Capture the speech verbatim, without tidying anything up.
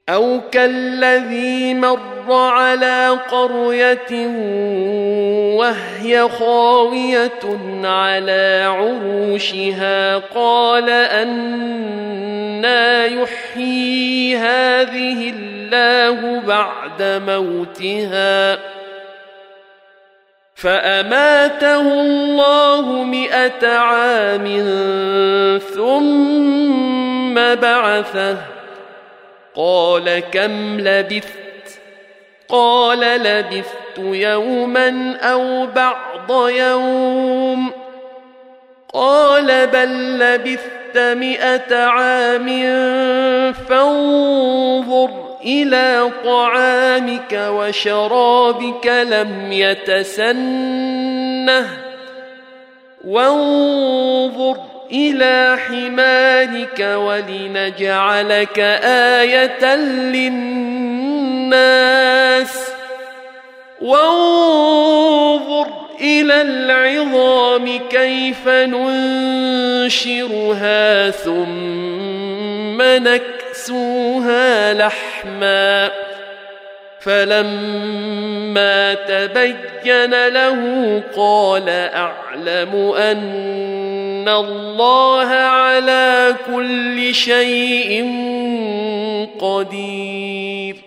أو كالذي مر على قرية وهي خاوية على عروشها قال أنى يحيي هذه الله بعد موتها فأماته الله مئة عام ثم بعثه قال كم لبثت قال لبثت يوما أو بعض يوم قال بل لبثت مئة عام فانظر إلى طعامك وشرابك لم يتسنه وانظر إلى حمارك ولنجعلك آية للناس وانظر إلى العظام كيف ننشرها ثم نكسوها لحما فلما تبين له قال أعلم أن الله على كل شيء قدير